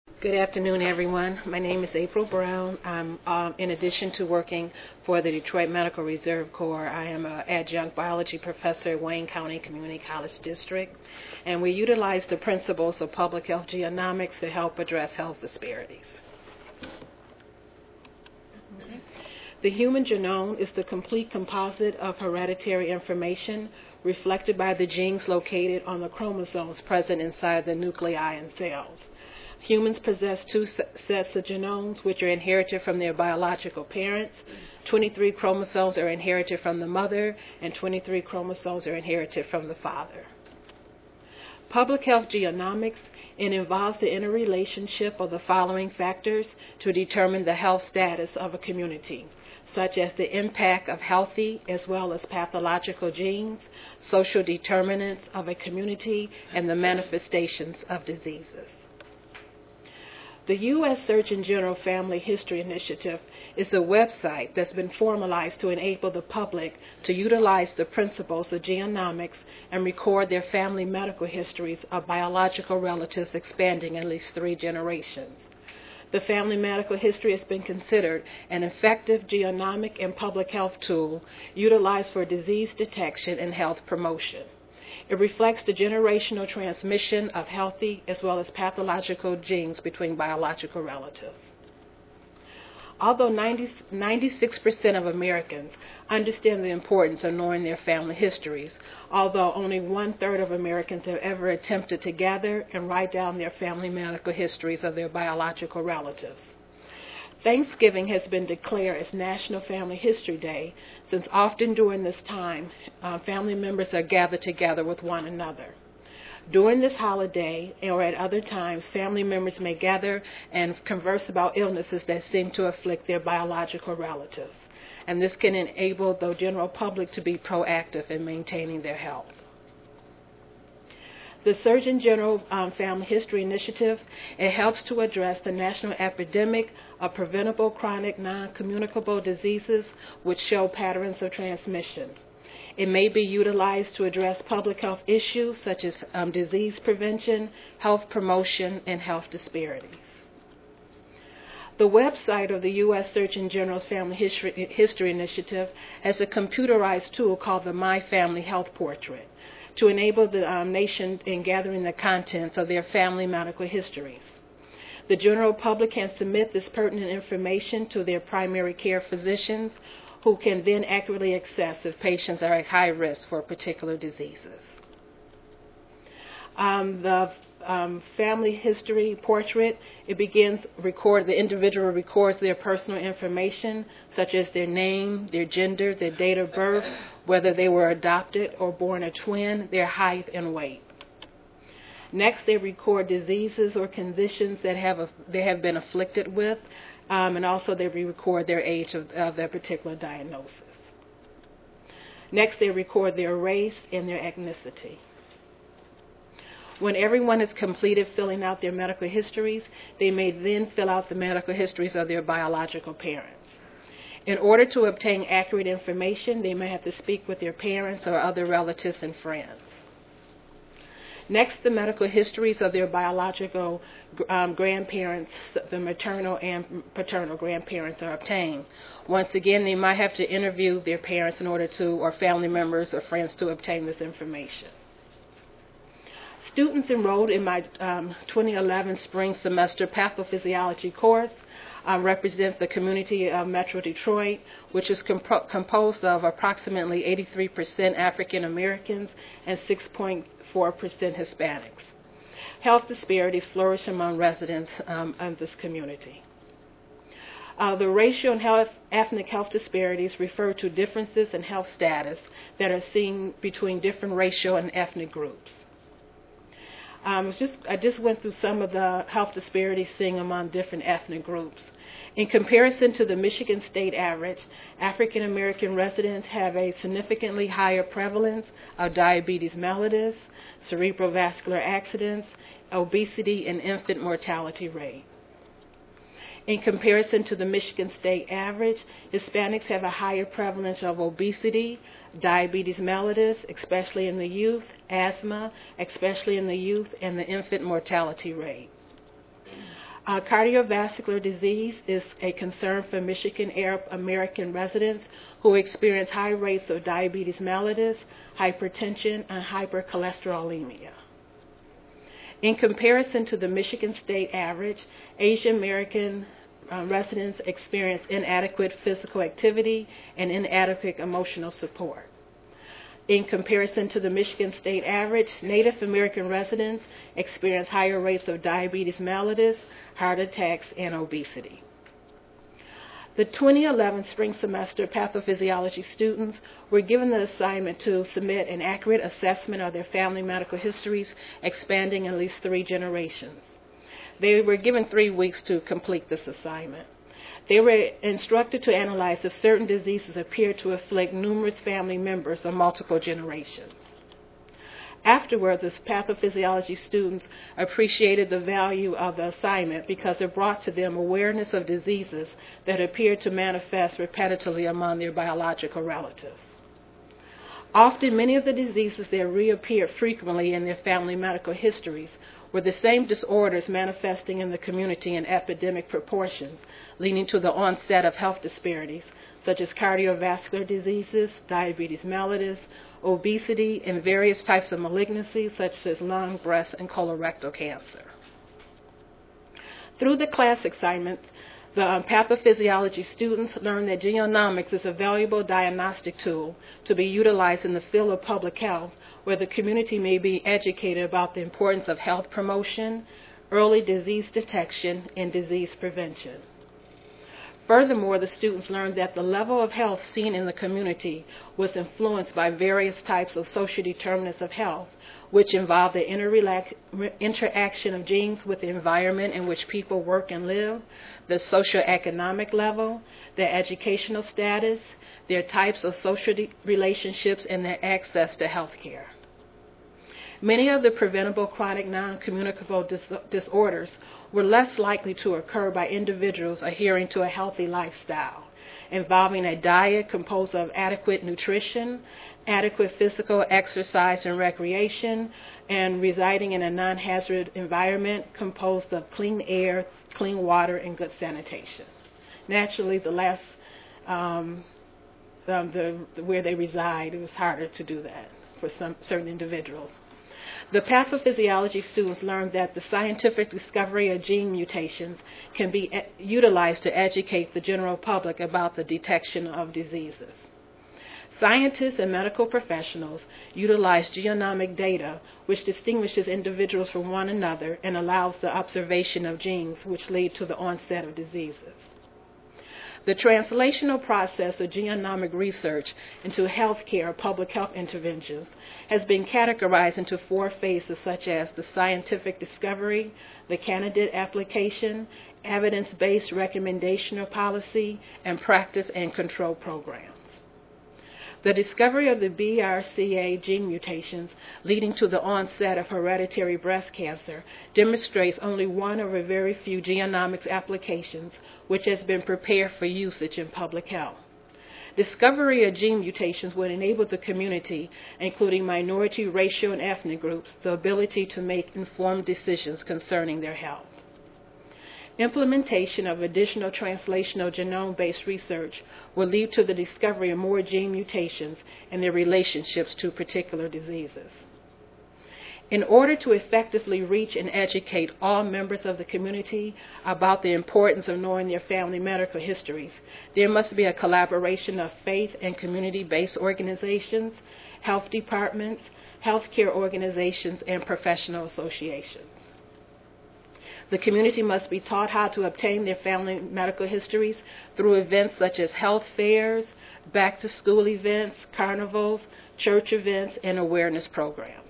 Good afternoon, everyone. My name is April Brown. In addition to working for the Detroit Medical Reserve Corps, I am an adjunct biology professor at Wayne County Community College District, and we utilize the principles of public health genomics to help address health disparities. The human genome is the complete composite of hereditary information reflected by the genes located on the chromosomes present inside the nuclei in cells. Humans possess two sets of genomes which are inherited from their biological parents. 23 chromosomes are inherited from the mother, and 23 chromosomes are inherited from the father. Public health genomics involves the interrelationship of the following factors to determine the health status of a community, such as the impact of healthy as well as pathological genes, social determinants of a community, and the manifestations of diseases. The U.S. Surgeon General Family History Initiative is a website that's been formalized to enable the public to utilize the principles of genomics and record their family medical histories of biological relatives spanning at least 3 generations. The family medical history has been considered an effective genomic and public health tool utilized for disease detection and health promotion. It reflects the generational transmission of healthy as well as pathological genes between biological relatives. Although 96% of Americans understand the importance of knowing their family histories, although only 1/3 of Americans have ever attempted to gather and write down their family medical histories of their biological relatives. Thanksgiving has been declared as National Family History Day, since often during this time, family members are gathered together with one another. During this holiday or at other times, family members may gather and converse about illnesses that seem to afflict their biological relatives, and this can enable the general public to be proactive in maintaining their health. The Surgeon General Family History Initiative, it helps to address the national epidemic of preventable chronic non-communicable diseases which show patterns of transmission. It may be utilized to address public health issues such as disease prevention, health promotion, and health disparities. The website of the U.S. Surgeon General's Family History Initiative has a computerized tool called the My Family Health Portrait to enable the nation in gathering the contents of their family medical histories. The general public can submit this pertinent information to their primary care physicians, who can then accurately assess if patients are at high risk for particular diseases. The family history portrait, the individual records their personal information, such as their name, their gender, their date of birth, whether they were adopted or born a twin, their height and weight. Next, they record diseases or conditions that they have been afflicted with, and also they record their age of their particular diagnosis. Next, they record their race and their ethnicity. When everyone has completed filling out their medical histories, they may then fill out the medical histories of their biological parents. In order to obtain accurate information, they may have to speak with their parents or other relatives and friends. Next, the medical histories of their biological grandparents, the maternal and paternal grandparents, are obtained. Once again, they might have to interview their parents in order to, or family members or friends, to obtain this information. Students enrolled in my 2011 spring semester pathophysiology course represent the community of Metro Detroit, which is composed of approximately 83% African Americans and 6.4% Hispanics. Health disparities flourish among residents of this community. The racial and ethnic health disparities refer to differences in health status that are seen between different racial and ethnic groups. I just went through some of the health disparities seen among different ethnic groups. In comparison to the Michigan state average, African American residents have a significantly higher prevalence of diabetes mellitus, cerebrovascular accidents, obesity, and infant mortality rate. In comparison to the Michigan state average, Hispanics have a higher prevalence of obesity, diabetes mellitus, especially in the youth, asthma, especially in the youth, and the infant mortality rate. Cardiovascular disease is a concern for Michigan Arab American residents who experience high rates of diabetes mellitus, hypertension, and hypercholesterolemia. In comparison to the Michigan state average, Asian American residents experience inadequate physical activity and inadequate emotional support. In comparison to the Michigan state average, Native American residents experience higher rates of diabetes mellitus, heart attacks, and obesity. The 2011 spring semester pathophysiology students were given the assignment to submit an accurate assessment of their family medical histories, expanding at least 3 generations. They were given 3 weeks to complete this assignment. They were instructed to analyze if certain diseases appear to afflict numerous family members of multiple generations. Afterward, the pathophysiology students appreciated the value of the assignment because it brought to them awareness of diseases that appeared to manifest repetitively among their biological relatives. Often, many of the diseases that reappeared frequently in their family medical histories were the same disorders manifesting in the community in epidemic proportions, leading to the onset of health disparities, such as cardiovascular diseases, diabetes mellitus, obesity, and various types of malignancies, such as lung, breast, and colorectal cancer. Through the class assignments, the pathophysiology students learned that genomics is a valuable diagnostic tool to be utilized in the field of public health, where the community may be educated about the importance of health promotion, early disease detection, and disease prevention. Furthermore, the students learned that the level of health seen in the community was influenced by various types of social determinants of health, which involve the interaction of genes with the environment in which people work and live, the socioeconomic level, their educational status, their types of social relationships, and their access to health care. Many of the preventable chronic non-communicable disorders were less likely to occur by individuals adhering to a healthy lifestyle, involving a diet composed of adequate nutrition, adequate physical exercise and recreation, and residing in a non-hazard environment composed of clean air, clean water, and good sanitation. Naturally, where they reside, it was harder to do that for some certain individuals. The pathophysiology students learned that the scientific discovery of gene mutations can be utilized to educate the general public about the detection of diseases. Scientists and medical professionals utilize genomic data, which distinguishes individuals from one another and allows the observation of genes which lead to the onset of diseases. The translational process of genomic research into healthcare or public health interventions has been categorized into 4 phases, such as the scientific discovery, the candidate application, evidence-based recommendation or policy, and practice and control programs. The discovery of the BRCA gene mutations leading to the onset of hereditary breast cancer demonstrates only one of a very few genomics applications which has been prepared for usage in public health. Discovery of gene mutations would enable the community, including minority, racial, and ethnic groups, the ability to make informed decisions concerning their health. Implementation of additional translational genome-based research will lead to the discovery of more gene mutations and their relationships to particular diseases. In order to effectively reach and educate all members of the community about the importance of knowing their family medical histories, there must be a collaboration of faith and community-based organizations, health departments, healthcare organizations, and professional associations. The community must be taught how to obtain their family medical histories through events such as health fairs, back-to-school events, carnivals, church events, and awareness programs.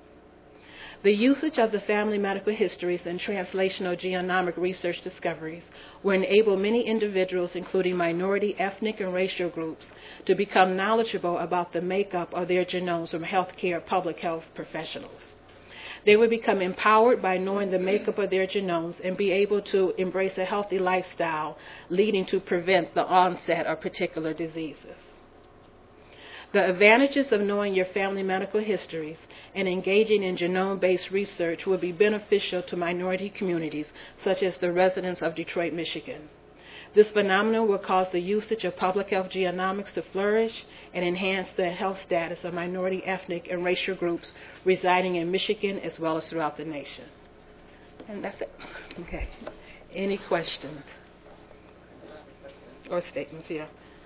The usage of the family medical histories and translational genomic research discoveries will enable many individuals, including minority, ethnic, and racial groups, to become knowledgeable about the makeup of their genomes from healthcare public health professionals. They will become empowered by knowing the makeup of their genomes and be able to embrace a healthy lifestyle, leading to prevent the onset of particular diseases. The advantages of knowing your family medical histories and engaging in genome-based research will be beneficial to minority communities, such as the residents of Detroit, Michigan. This phenomenon will cause the usage of public health genomics to flourish and enhance the health status of minority ethnic and racial groups residing in Michigan as well as throughout the nation. And that's it. Okay. Any questions? Or statements, yeah.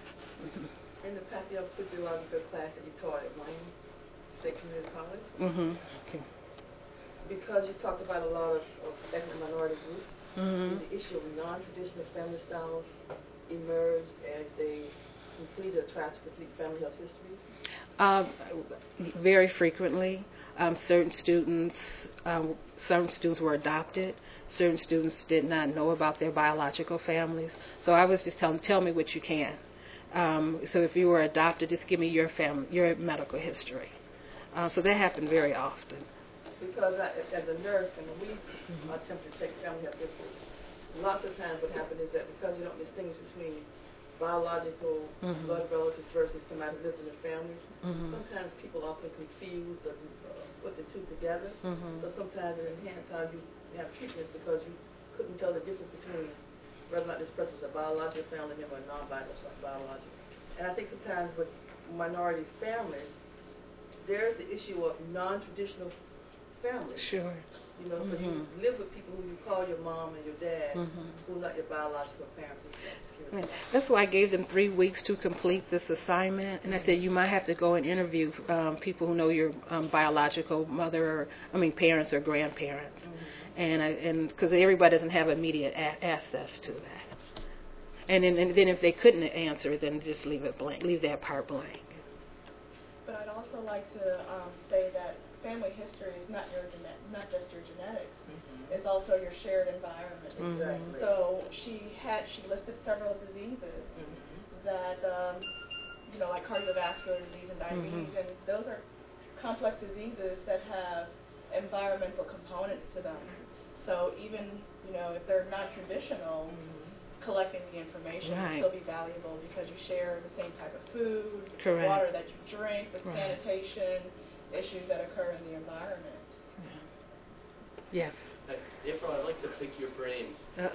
In the pathophysiological class that you taught at Wayne State Community College, Okay. because you talked about a lot of ethnic minority groups, the issue of non-traditional family styles emerged as they completed or tried to complete family health histories? Very frequently. Certain students were adopted. Certain students did not know about their biological families. So I was just telling them, tell me what you can. So if you were adopted, just give me your medical history. So that happened very often. Because as a nurse, and when we attempt to take family health histories, lots of times what happens is that because you don't distinguish between biological blood relatives versus somebody who lives in a family, sometimes people often confuse or put the two together. So sometimes it enhances how you have treatment because you couldn't tell the difference between whether or not this person is a biological family member or non-biological. And I think sometimes with minority families, there's the issue of non-traditional families. Sure. You know, so you live with people who you call your mom and your dad, who are not your biological parents. Right. That's why I gave them 3 weeks to complete this assignment, and I said you might have to go and interview people who know your biological parents or grandparents, and because everybody doesn't have immediate access to that. And then if they couldn't answer, then just leave it blank, leave that part blank. But I'd also like to say that family history is not just your genetics. It's also your shared environment. Exactly. So she listed several diseases that like cardiovascular disease and diabetes, and those are complex diseases that have environmental components to them. So even if they're not traditional, collecting the information will still be valuable because you share the same type of food, water that you drink, the sanitation issues that occur in the environment. Yes. April, I'd like to pick your brains.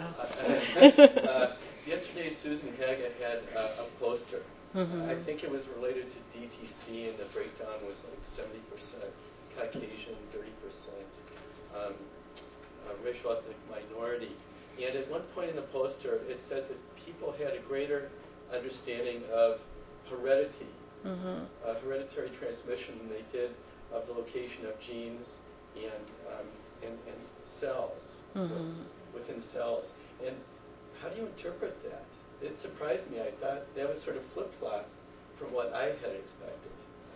Yesterday, Susan Haga had a poster. I think it was related to DTC, and the breakdown was like 70% Caucasian, 30% racial ethnic minority. And at one point in the poster, it said that people had a greater understanding of heredity, hereditary transmission than they did of the location of genes and cells within cells. And how do you interpret that? It surprised me. I thought that was sort of flip-flop from what I had expected.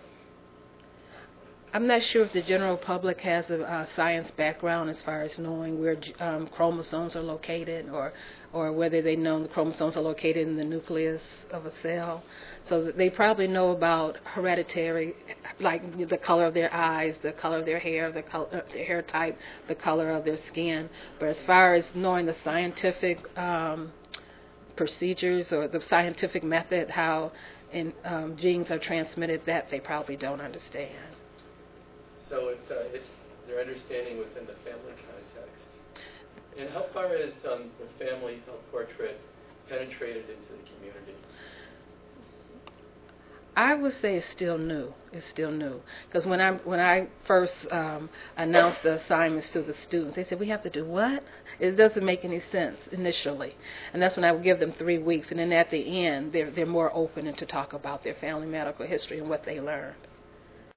I'm not sure if the general public has a science background as far as knowing where chromosomes are located, or whether they know the chromosomes are located in the nucleus of a cell. So they probably know about hereditary, like the color of their eyes, the color of their hair, their hair type, the color of their skin. But as far as knowing the scientific procedures or the scientific method, how genes are transmitted, that they probably don't understand. So it's their understanding within the family context. And how far has the family health portrait penetrated into the community? I would say it's still new. It's still new. Because when I first announced the assignments to the students, they said, we have to do what? It doesn't make any sense initially. And that's when I would give them 3 weeks. And then at the end, they're more open to talk about their family medical history and what they learned.